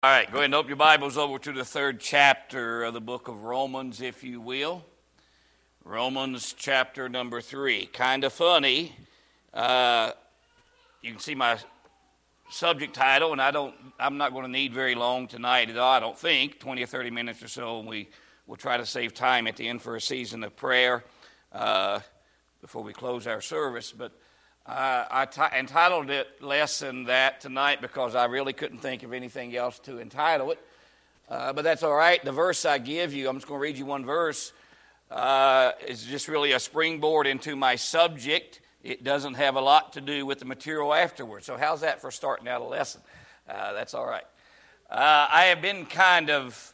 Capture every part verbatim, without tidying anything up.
All right, go ahead and open your Bibles over to the third chapter of the book of Romans, if you will. Romans chapter number three. Kind of funny. Uh, you can see my subject title, and I don't, I'm not going to need very long tonight at all, I don't think, twenty or thirty minutes or so, and we will try to save time at the end for a season of prayer uh, before we close our service. But Uh, I t- entitled it Lesson That tonight because I really couldn't think of anything else to entitle it. Uh, but that's all right. The verse I give you, I'm just going to read you one verse, uh, is just really a springboard into my subject. It doesn't have a lot to do with the material afterwards. So how's that for starting out a lesson? Uh, that's all right. Uh, I have been kind of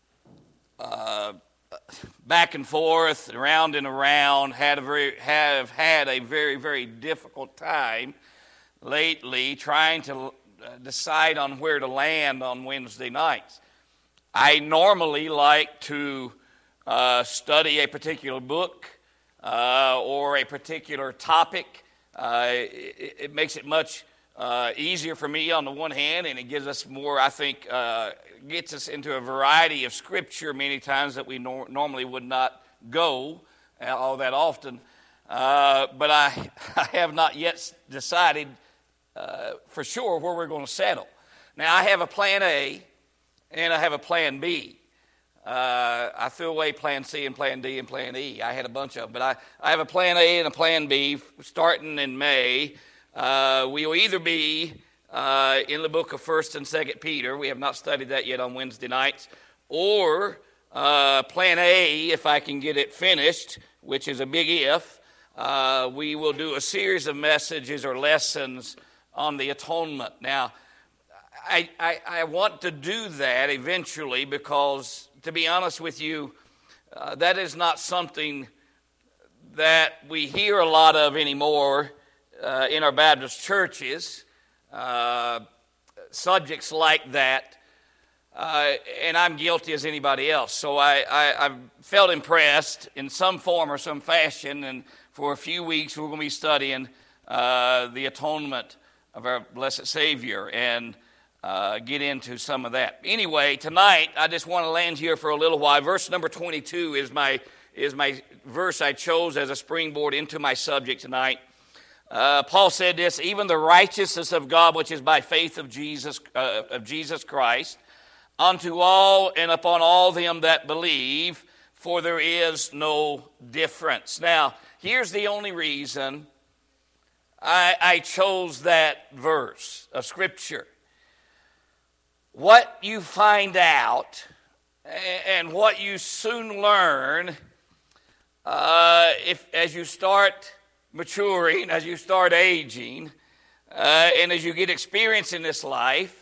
Uh, back and forth, around and around, had a very, have had a very, very difficult time lately trying to decide on where to land on Wednesday nights. I normally like to uh, study a particular book uh, or a particular topic. Uh, it, it makes it much uh, easier for me on the one hand, and it gives us more, I think, uh, gets us into a variety of scripture many times that we nor- normally would not go all that often. Uh, but I, I have not yet decided uh, for sure where we're going to settle. Now, I have a plan A and I have a plan B. Uh, I threw away plan C and plan D and plan E. I had a bunch of them. But I, I have a plan A and a plan B starting in May. Uh, we will either be Uh, in the book of First and Second Peter. We have not studied that yet on Wednesday nights. Or uh, Plan A, if I can get it finished, which is a big if, uh, we will do a series of messages or lessons on the atonement. Now, I, I, I want to do that eventually because, to be honest with you, uh, that is not something that we hear a lot of anymore uh, in our Baptist churches. Uh, subjects like that, uh, and I'm guilty as anybody else. So I, I, I've felt impressed in some form or some fashion, and for a few weeks we're going to be studying uh, the atonement of our blessed Savior and uh, get into some of that. Anyway, tonight I just want to land here for a little while. Verse number twenty-two is my is my verse I chose as a springboard into my subject tonight. Uh, Paul said this: even the righteousness of God, which is by faith of Jesus uh, of Jesus Christ, unto all and upon all them that believe, for there is no difference. Now, here's the only reason I, I chose that verse of Scripture. What you find out and what you soon learn uh, if as you start maturing, as you start aging, uh, and as you get experience in this life,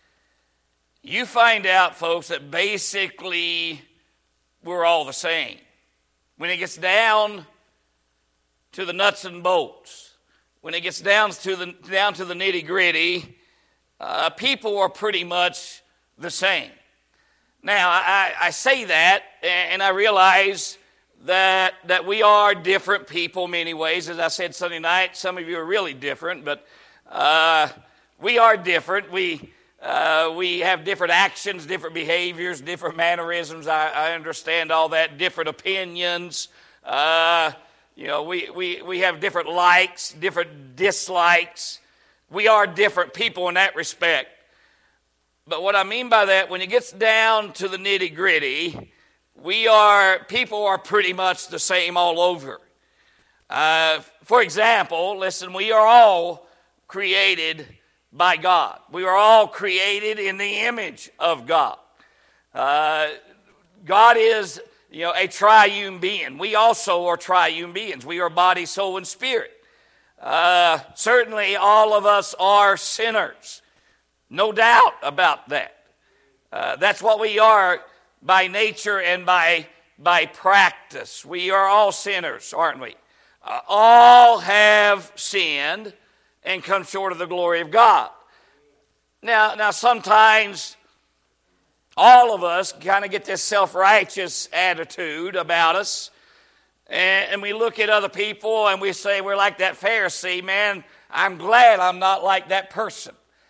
you find out, folks, that basically we're all the same. When it gets down to the nuts and bolts, when it gets down to the down to the nitty-gritty, uh, people are pretty much the same. Now, I, I say that, and I realize that that we are different people in many ways. As I said Sunday night, some of you are really different, but uh, we are different. We uh, we have different actions, different behaviors, different mannerisms. I, I understand all that, different opinions. Uh, you know, we, we, we have different likes, different dislikes. We are different people in that respect. But what I mean by that, when it gets down to the nitty-gritty, We are, people are pretty much the same all over. Uh, for example, listen, we are all created by God. We are all created in the image of God. Uh, God is, you know, a triune being. We also are triune beings. We are body, soul, and spirit. Uh, certainly all of us are sinners. No doubt about that. Uh, that's what we are by nature and by, by practice. We are all sinners, aren't we? Uh, all have sinned and come short of the glory of God. Now, now sometimes all of us kind of get this self-righteous attitude about us, and, and we look at other people and we say we're like that Pharisee. Man, I'm glad I'm not like that person.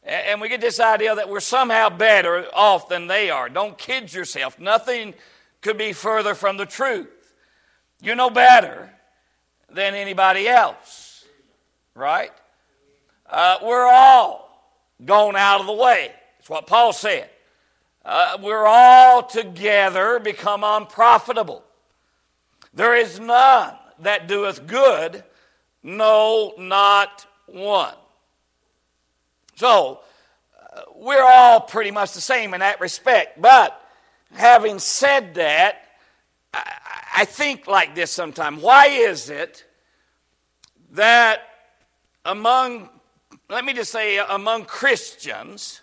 And we get this idea that we're somehow better off than they are. Don't kid yourself. Nothing could be further from the truth. You're no better than anybody else, right? Uh, we're all gone out of the way. That's what Paul said. Uh, we're all together become unprofitable. There is none that doeth good, no, not one. So, uh, we're all pretty much the same in that respect. But, having said that, I, I think like this sometimes. Why is it that among, let me just say, among Christians,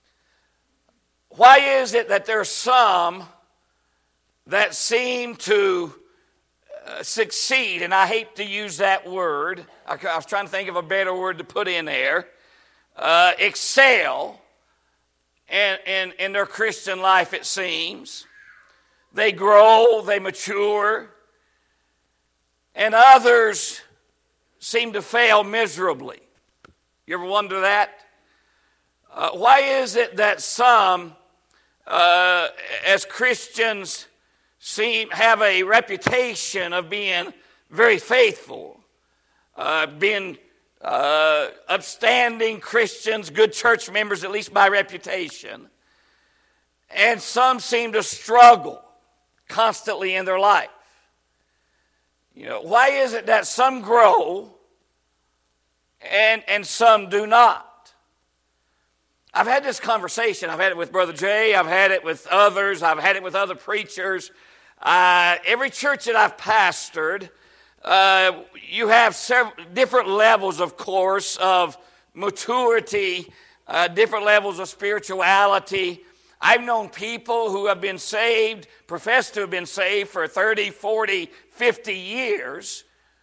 why is it that there are some that seem to uh, succeed, and I hate to use that word, I, I was trying to think of a better word to put in there, Uh, excel in, in, in their Christian life, it seems. They grow, they mature, and others seem to fail miserably. You ever wonder that? Uh, why is it that some, uh, as Christians, seem have a reputation of being very faithful, uh, being Uh, upstanding Christians, good church members, at least by reputation, and some seem to struggle constantly in their life? You know, why is it that some grow and and some do not? I've had this conversation. I've had it with Brother Jay. I've had it with others. I've had it with other preachers. Uh, every church that I've pastored, Uh, you have several different levels, of course, of maturity, uh, different levels of spirituality. I've known people who have been saved, professed to have been saved for thirty, forty, fifty years,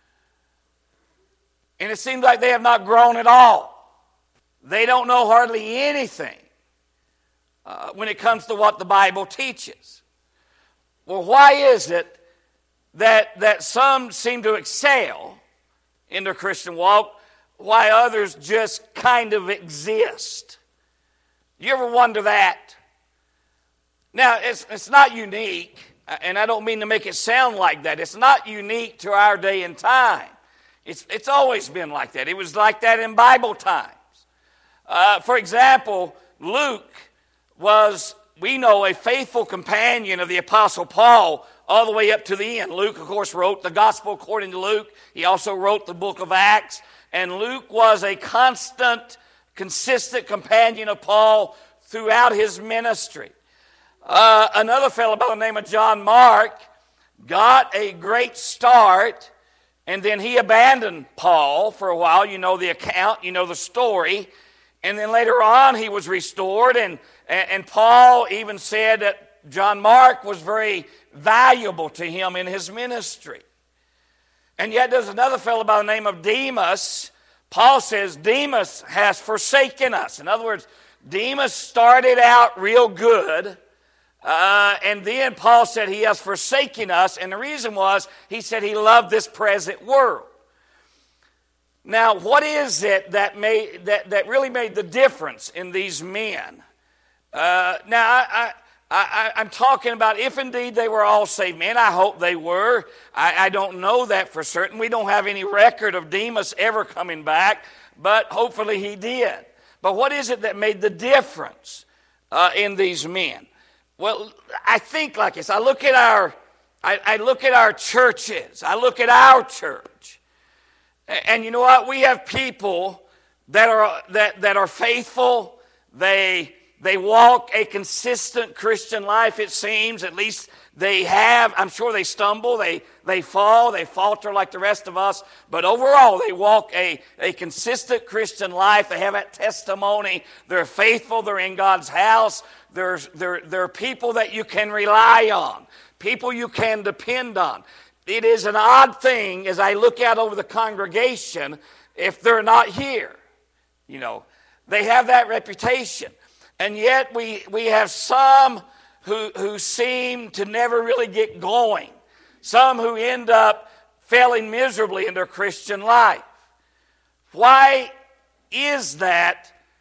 and it seems like they have not grown at all. They don't know hardly anything uh, when it comes to what the Bible teaches. Well, why is it That, that some seem to excel in their Christian walk, while others just kind of exist? You ever wonder that? Now, it's, it's not unique, and I don't mean to make it sound like that. It's not unique to our day and time. It's, it's always been like that. It was like that in Bible times. Uh, for example, Luke was, we know, a faithful companion of the Apostle Paul all the way up to the end. Luke, of course, wrote the Gospel according to Luke. He also wrote the book of Acts. And Luke was a constant, consistent companion of Paul throughout his ministry. Uh, another fellow by the name of John Mark got a great start, and then he abandoned Paul for a while. You know the account, you know the story. And then later on he was restored, and, and, and Paul even said that John Mark was very valuable to him in his ministry. And yet there's another fellow by the name of Demas. Paul says Demas has forsaken us. In other words, Demas started out real good, uh, and then Paul said he has forsaken us, and the reason was he said he loved this present world. Now, what is it that made that, that really made the difference in these men? Uh, now, I, I I, I'm talking about if indeed they were all saved men. I hope they were. I, I don't know that for certain. We don't have any record of Demas ever coming back, but hopefully he did. But what is it that made the difference uh, in these men? Well, I think like this. I look at our, I, I look at our churches. I look at our church, and, and you know what? We have people that are that that are faithful. They. They walk a consistent Christian life, it seems. At least they have. I'm sure they stumble, they, they fall, they falter like the rest of us. But overall, they walk a, a consistent Christian life. They have that testimony. They're faithful. They're in God's house. They're, they're, they're people that you can rely on, people you can depend on. It is an odd thing as I look out over the congregation if they're not here. You know, they have that reputation. And yet we, we have some who, who seem to never really get going. Some who end up failing miserably in their Christian life. Why is that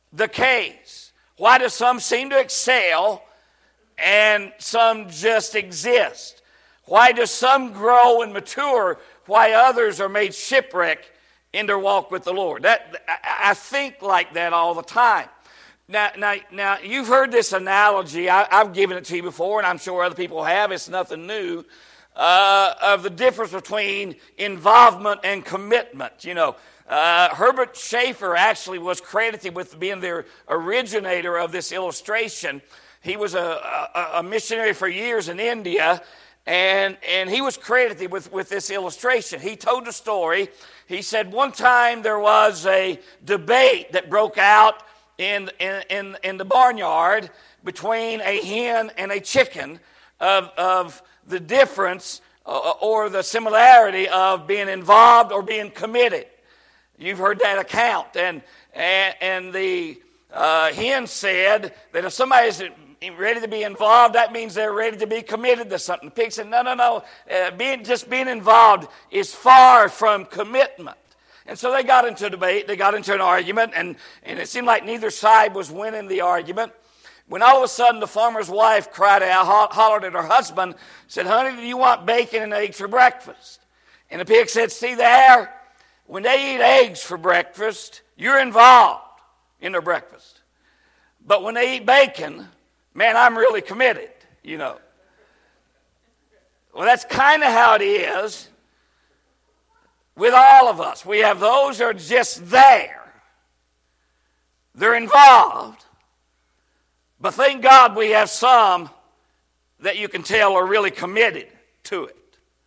the case? Why do some seem to excel and some just exist? Why do some grow and mature, why others are made shipwreck in their walk with the Lord? That I think like that all the time. Now, now, now you've heard this analogy. I, I've given it to you before, and I'm sure other people have. It's nothing new. Uh, of the difference between involvement and commitment. You know, uh, Herbert Schaefer actually was credited with being the originator of this illustration. He was a, a, a missionary for years in India, and, and he was credited with, with this illustration. He told the story. He said one time there was a debate that broke out in, in, in, in the barnyard between a hen and a chicken of, of the difference uh, or the similarity of being involved or being committed. You've heard that account. And, and, and the uh, hen said that if somebody's ready to be involved, that means they're ready to be committed to something. The pig said, no, no, no. Uh, being, just being involved is far from commitment. And so they got into a debate. They got into an argument, and, and it seemed like neither side was winning the argument. When all of a sudden the farmer's wife cried out, hollered at her husband, said, honey, do you want bacon and eggs for breakfast? And the pig said, see there, when they eat eggs for breakfast, you're involved in their breakfast. But when they eat bacon, man, I'm really committed, you know. Well, that's kind of how it is with all of us. We have those who are just there. They're involved. But thank God we have some that you can tell are really committed to it.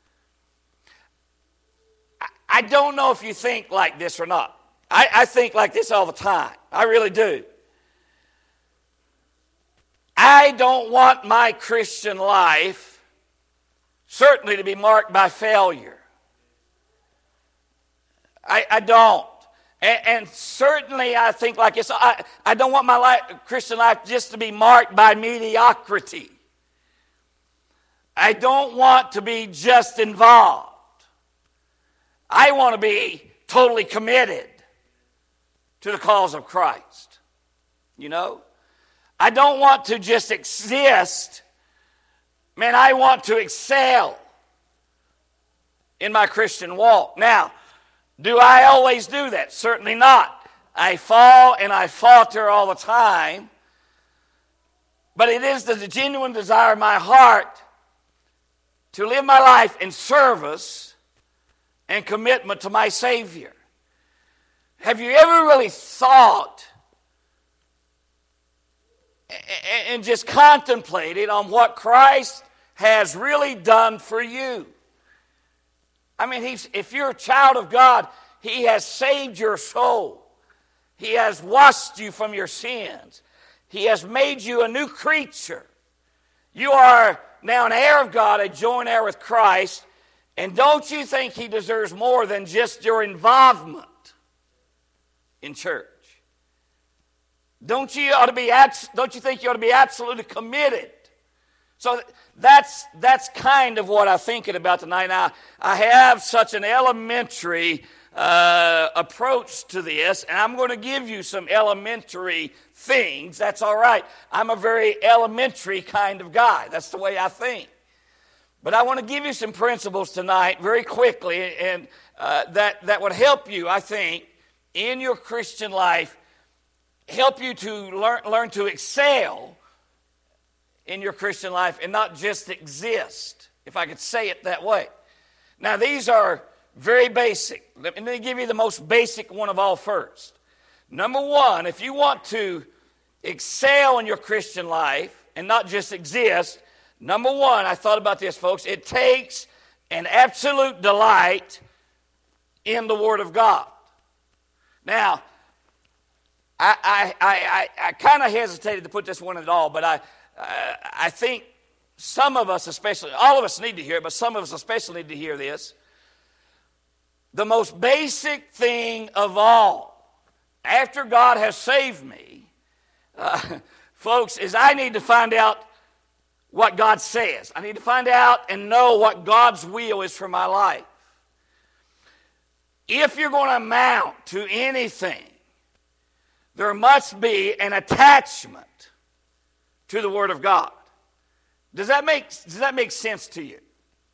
I don't know if you think like this or not. I, I think like this all the time. I really do. I don't want my Christian life certainly to be marked by failure. I, I don't. And, and certainly I think like this, I, I don't want my life, Christian life just to be marked by mediocrity. I don't want to be just involved. I want to be totally committed to the cause of Christ. You know? I don't want to just exist. Man, I want to excel in my Christian walk. Now, do I always do that? Certainly not. I fall and I falter all the time. But it is the genuine desire of my heart to live my life in service and commitment to my Savior. Have you ever really thought and just contemplated on what Christ has really done for you? I mean, he's, if you're a child of God, He has saved your soul. He has washed you from your sins. He has made you a new creature. You are now an heir of God, a joint heir with Christ. And don't you think He deserves more than just your involvement in church? Don't you ought to be? Don't you think you ought to be absolutely committed? So that's that's kind of what I'm thinking about tonight. Now I have such an elementary uh, approach to this, and I'm going to give you some elementary things. That's all right. I'm a very elementary kind of guy. That's the way I think. But I want to give you some principles tonight very quickly, and uh, that, that would help you, I think, in your Christian life, help you to learn, learn to excel in your Christian life and not just exist, if I could say it that way. Now, these are very basic. Let me give you the most basic one of all first. Number one, if you want to excel in your Christian life and not just exist, number one, I thought about this, folks. It takes an absolute delight in the Word of God. Now, I I I, I, I kind of hesitated to put this one at all, but I uh, I think some of us, especially, all of us need to hear it, but some of us especially need to hear this. The most basic thing of all, after God has saved me, uh, folks, is I need to find out what God says. I need to find out and know what God's will is for my life. If you're going to amount to anything, there must be an attachment to the Word of God. Does that make, does that make sense to you?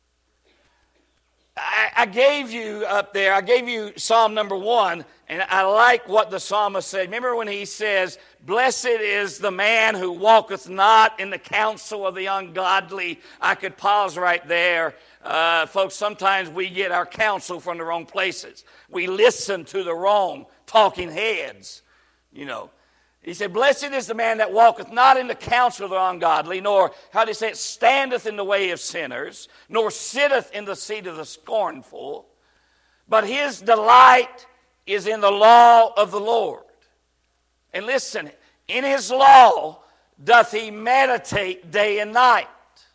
I, I gave you up there, I gave you Psalm number one, and I like what the psalmist said. Remember when he says, blessed is the man who walketh not in the counsel of the ungodly. I could pause right there. Uh, folks, sometimes we get our counsel from the wrong places. We listen to the wrong talking heads, you know. He said, blessed is the man that walketh not in the counsel of the ungodly, nor, how do you say it, standeth in the way of sinners, nor sitteth in the seat of the scornful, but his delight is in the law of the Lord. And listen, in his law doth he meditate day and night.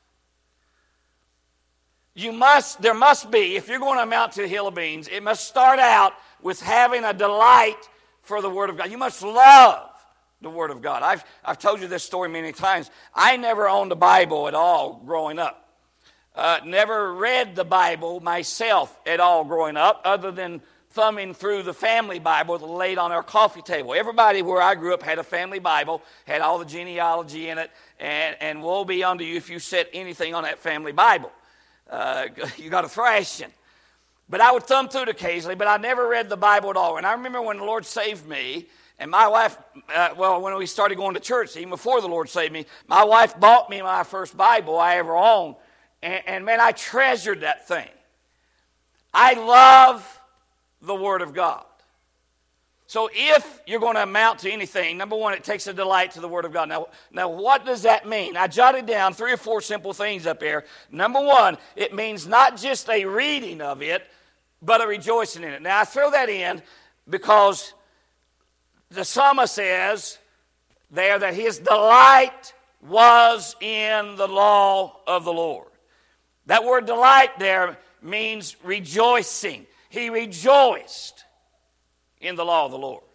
You must, there must be, if you're going to amount to a hill of beans, it must start out with having a delight for the Word of God. You must love the Word of God. I've, I've told you this story many times. I never owned a Bible at all growing up. Uh, never read the Bible myself at all growing up, other than thumbing through the family Bible that laid on our coffee table. Everybody where I grew up had a family Bible, had all the genealogy in it, and, and woe be unto you if you set anything on that family Bible. Uh, you got a thrashing. But I would thumb through it occasionally, but I never read the Bible at all. And I remember when the Lord saved me, and my wife, uh, well, when we started going to church, even before the Lord saved me, my wife bought me my first Bible I ever owned. And, and man, I treasured that thing. I love the Word of God. So if you're going to amount to anything, number one, it takes a delight to the Word of God. Now, now what does that mean? I jotted down three or four simple things up here. Number one, it means not just a reading of it, but a rejoicing in it. Now, I throw that in because the psalmist says there that his delight was in the law of the Lord. That word delight there means rejoicing. He rejoiced in the law of the Lord.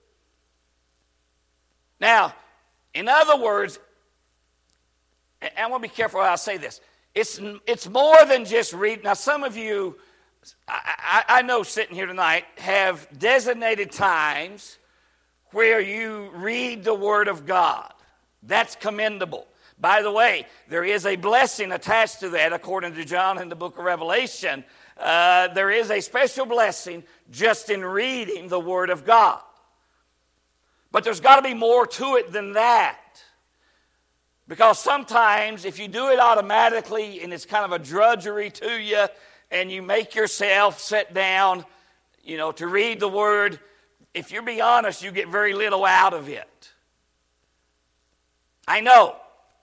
Now, in other words, and I want to be careful how I say this, it's, it's more than just reading. Now, some of you, I, I, I know sitting here tonight, have designated times where you read the Word of God. That's commendable. By the way, there is a blessing attached to that, according to John in the book of Revelation. Uh, there is a special blessing just in reading the Word of God. But there's got to be more to it than that. Because sometimes if you do it automatically and it's kind of a drudgery to you, and you make yourself sit down, you know, to read the Word, if you be honest, you get very little out of it. I know.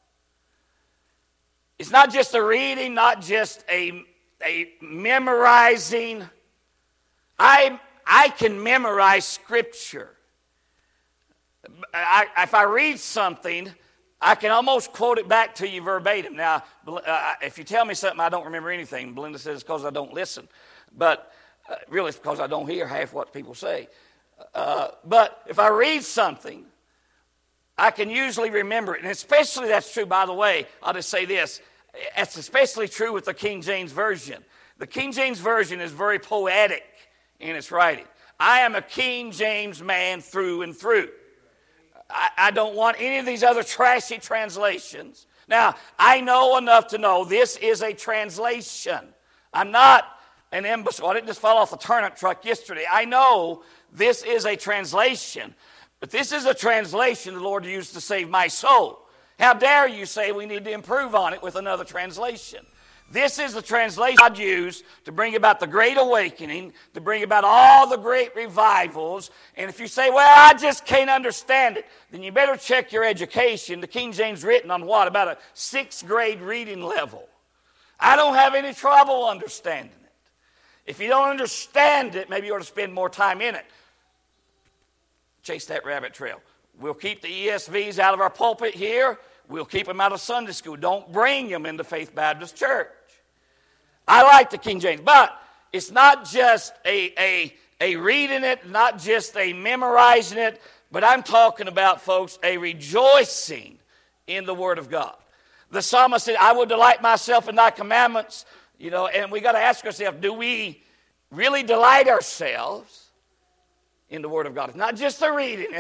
It's not just a reading, not just a, a memorizing. I, I can memorize Scripture. I, if I read something, I can almost quote it back to you verbatim. Now, uh, if you tell me something I don't remember anything, Belinda says it's because I don't listen. But uh, really it's because I don't hear half what people say. Uh, but if I read something, I can usually remember it. And especially that's true, by the way, I'll just say this. It's especially true with the King James Version. The King James Version is very poetic in its writing. I am a King James man through and through. I, I don't want any of these other trashy translations. Now, I know enough to know this is a translation. I'm not an imbecile. I didn't just fall off a turnip truck yesterday. I know this is a translation. But this is a translation the Lord used to save my soul. How dare you say we need to improve on it with another translation? This is the translation God used to bring about the Great Awakening, to bring about all the great revivals. And if you say, well, I just can't understand it, then you better check your education. The King James written on what? About a sixth grade reading level. I don't have any trouble understanding it. If you don't understand it, maybe you ought to spend more time in it. Chase that rabbit trail. We'll keep the E S Vs out of our pulpit here. We'll keep them out of Sunday school. Don't bring them into Faith Baptist Church. I like the King James, but it's not just a, a, a reading it, not just a memorizing it, but I'm talking about, folks, a rejoicing in the Word of God. The psalmist said, I will delight myself in thy commandments. You know, and we got to ask ourselves, do we really delight ourselves in the Word of God? It's not just the reading it,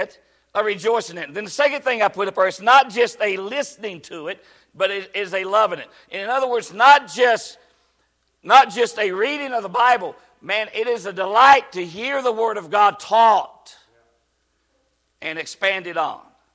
a rejoicing in it. Then the second thing I put up there is not just a listening to it, but it is a loving it. In other words, not just, not just a reading of the Bible. Man, it is a delight to hear the Word of God taught and expanded on.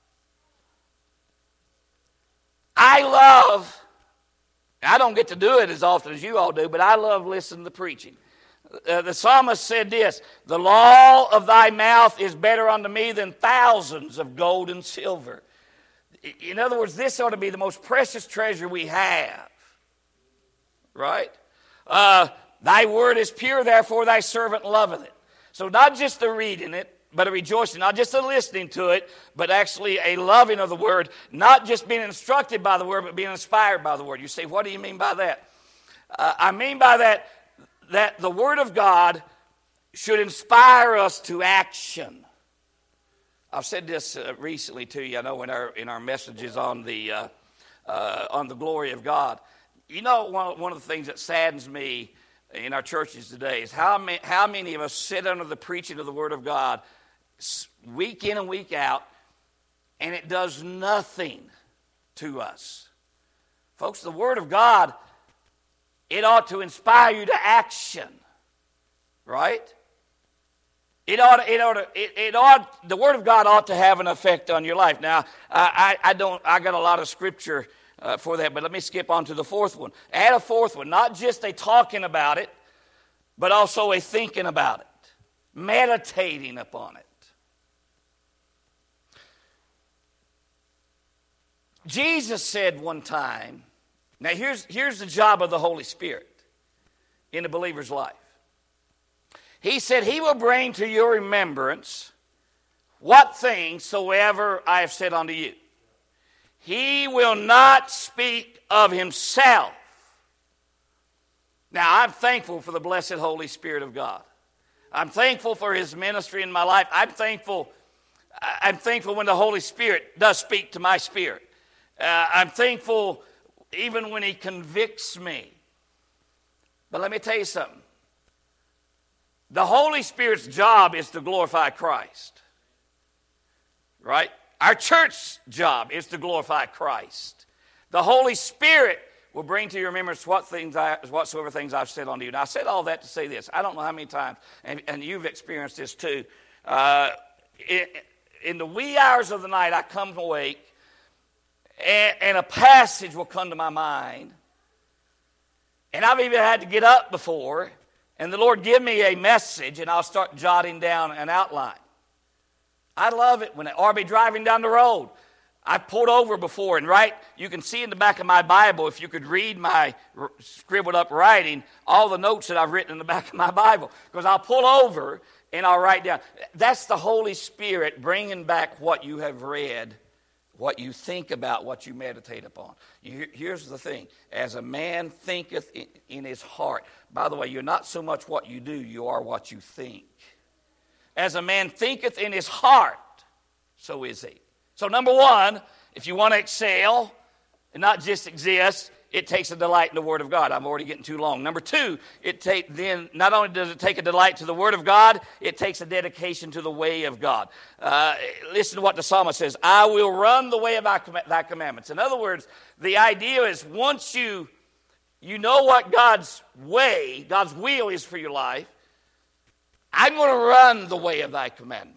I love, I don't get to do it as often as you all do, but I love listening to preaching. Uh, the psalmist said this, the law of thy mouth is better unto me than thousands of gold and silver. In other words, this ought to be the most precious treasure we have. Right? Uh, thy word is pure, therefore thy servant loveth it. So not just the reading it, but a rejoicing. Not just a listening to it, but actually a loving of the word. Not just being instructed by the word, but being inspired by the word. You say, what do you mean by that? Uh, I mean by that, that the Word of God should inspire us to action. I've said this uh, recently to you, I know in our in our messages on the uh, uh, on the glory of God. You know, one, one of the things that saddens me in our churches today is how many, how many of us sit under the preaching of the Word of God week in and week out, and it does nothing to us. Folks, the Word of God, it ought to inspire you to action, right? It ought, it ought, to, it, it ought, the Word of God ought to have an effect on your life. Now, I, I don't, I got a lot of scripture uh, for that, but let me skip on to the fourth one. Add a fourth one, not just a talking about it, but also a thinking about it, meditating upon it. Jesus said one time, now here's, here's the job of the Holy Spirit in a believer's life. He said, he will bring to your remembrance what things soever I have said unto you. He will not speak of himself. Now, I'm thankful for the blessed Holy Spirit of God. I'm thankful for his ministry in my life. I'm thankful, I'm thankful when the Holy Spirit does speak to my spirit. Uh, I'm thankful even when he convicts me. But let me tell you something. The Holy Spirit's job is to glorify Christ. Right? Our church's job is to glorify Christ. The Holy Spirit will bring to your remembrance what things I, whatsoever things I've said unto you. Now, I said all that to say this. I don't know how many times, and, and you've experienced this too. Uh, in, in the wee hours of the night, I come awake, and, and a passage will come to my mind. And I've even had to get up before, and the Lord give me a message, and I'll start jotting down an outline. I love it when, or I'll be driving down the road. I've pulled over before, and right, you can see in the back of my Bible, if you could read my scribbled up writing, all the notes that I've written in the back of my Bible. Because I'll pull over, and I'll write down. That's the Holy Spirit bringing back what you have read, what you think about, what you meditate upon. Here's the thing. As a man thinketh in his heart. By the way, you're not so much what you do, you are what you think. As a man thinketh in his heart, so is he. So number one, if you want to excel and not just exist, it takes a delight in the Word of God. I'm already getting too long. Number two, it take then not only does it take a delight to the Word of God, it takes a dedication to the way of God. Uh, listen to what the psalmist says. I will run the way of thy, thy commandments. In other words, the idea is once you, you know what God's way, God's will is for your life, I'm going to run the way of thy commandments.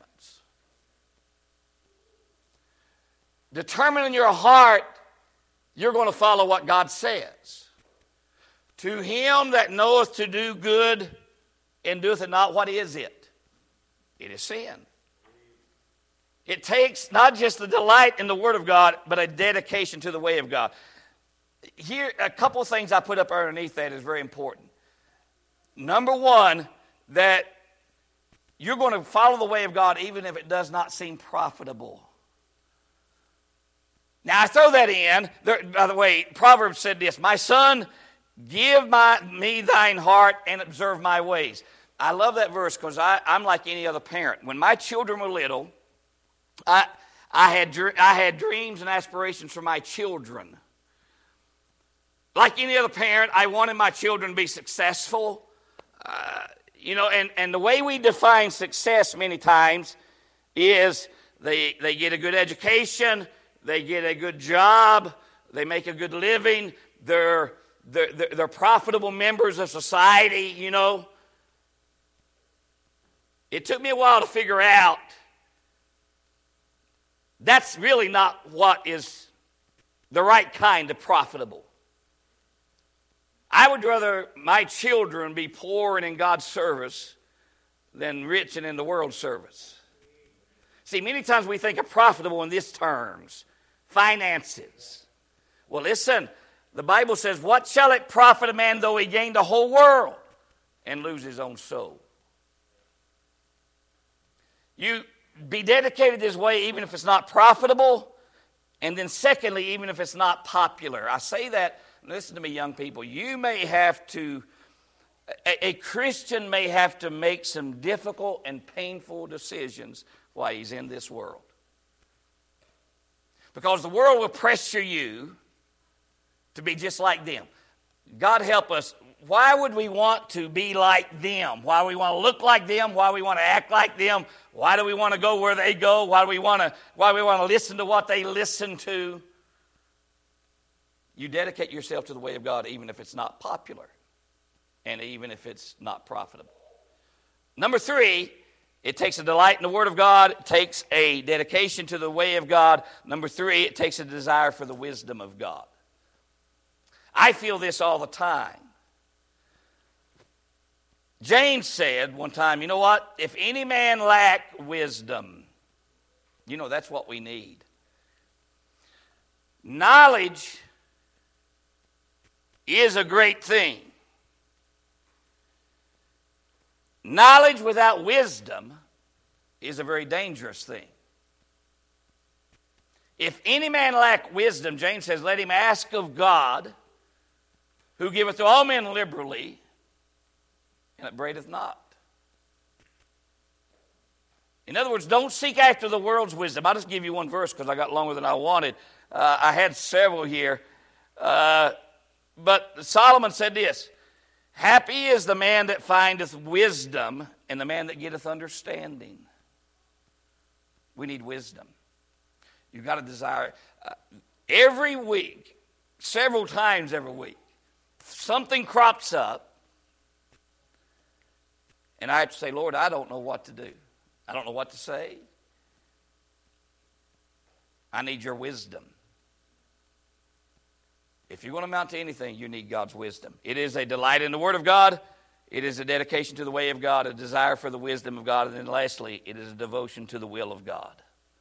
Determine in your heart you're going to follow what God says. To him that knoweth to do good and doeth it not, what is it? It is sin. It takes not just the delight in the Word of God, but a dedication to the way of God. Here, a couple of things I put up underneath that is very important. Number one, that you're going to follow the way of God even if it does not seem profitable. Now, I throw that in. There, by the way, Proverbs said this, my son, give my, me thine heart and observe my ways. I love that verse because I'm like any other parent. When my children were little, I, I, had, I had dreams and aspirations for my children. Like any other parent, I wanted my children to be successful. Uh, you know, and, and the way we define success many times is they, they get a good education, they get a good job, they make a good living, they're, they're, they're, they're profitable members of society, you know. It took me a while to figure out that's really not what is the right kind of profitable. I would rather my children be poor and in God's service than rich and in the world's service. See, many times we think of profitable in these terms, finances. Well, listen, the Bible says, what shall it profit a man though he gain the whole world and lose his own soul? You be dedicated this way even if it's not profitable, and then secondly, even if it's not popular. I say that, listen to me, young people, you may have to, a, a Christian may have to make some difficult and painful decisions while he's in this world. Because the world will pressure you to be just like them. God help us. Why would we want to be like them? Why do we want to look like them? Why do we want to act like them? Why do we want to go where they go? Why do we want to, why do we want to listen to what they listen to? You dedicate yourself to the way of God even if it's not popular and even if it's not profitable. Number three, it takes a delight in the Word of God. It takes a dedication to the way of God. Number three, it takes a desire for the wisdom of God. I feel this all the time. James said one time, you know what? If any man lack wisdom, you know, that's what we need. Knowledge is a great thing. Knowledge without wisdom is a very dangerous thing. If any man lack wisdom, James says, let him ask of God, who giveth to all men liberally, and it braideth not. In other words, don't seek after the world's wisdom. I'll just give you one verse because I got longer than I wanted. Uh, I had several here. Uh, but Solomon said this, happy is the man that findeth wisdom and the man that getteth understanding. We need wisdom. You've got to desire. Uh, every week, several times every week, something crops up. And I have to say, Lord, I don't know what to do. I don't know what to say. I need your wisdom. If you're going to amount to anything, you need God's wisdom. It is a delight in the Word of God. It is a dedication to the way of God, a desire for the wisdom of God. And then lastly, it is a devotion to the will of God.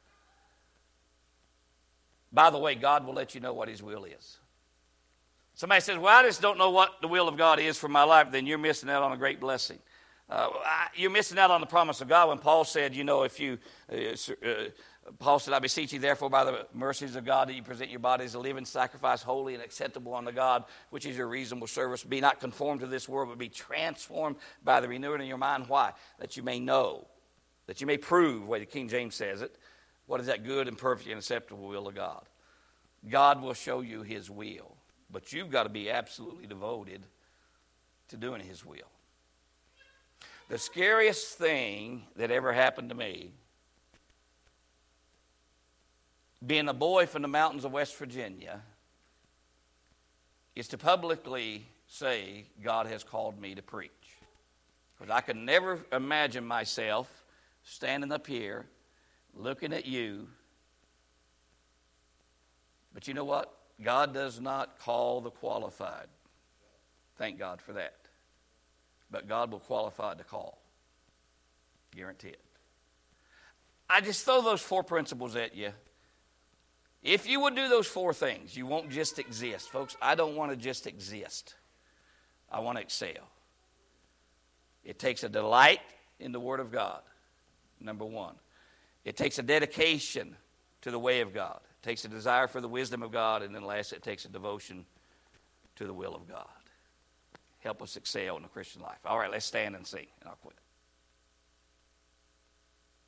By the way, God will let you know what His will is. Somebody says, well, I just don't know what the will of God is for my life. Then you're missing out on a great blessing. Uh, I, you're missing out on the promise of God when Paul said, you know, if you, uh, uh, Paul said, I beseech you therefore by the mercies of God that you present your body as a living sacrifice, holy and acceptable unto God, which is your reasonable service. Be not conformed to this world, but be transformed by the renewing of your mind. Why? That you may know, that you may prove, the way the King James says it, what is that good and perfect and acceptable will of God. God will show you His will, but you've got to be absolutely devoted to doing His will. The scariest thing that ever happened to me, being a boy from the mountains of West Virginia, is to publicly say God has called me to preach. Because I could never imagine myself standing up here looking at you. But you know what? God does not call the qualified. Thank God for that. But God will qualify the call. Guarantee it. I just throw those four principles at you. If you would do those four things, you won't just exist. Folks, I don't want to just exist. I want to excel. It takes a delight in the Word of God, number one. It takes a dedication to the way of God. It takes a desire for the wisdom of God. And then last, it takes a devotion to the will of God. Help us excel in the Christian life. All right, let's stand and sing, and I'll quit.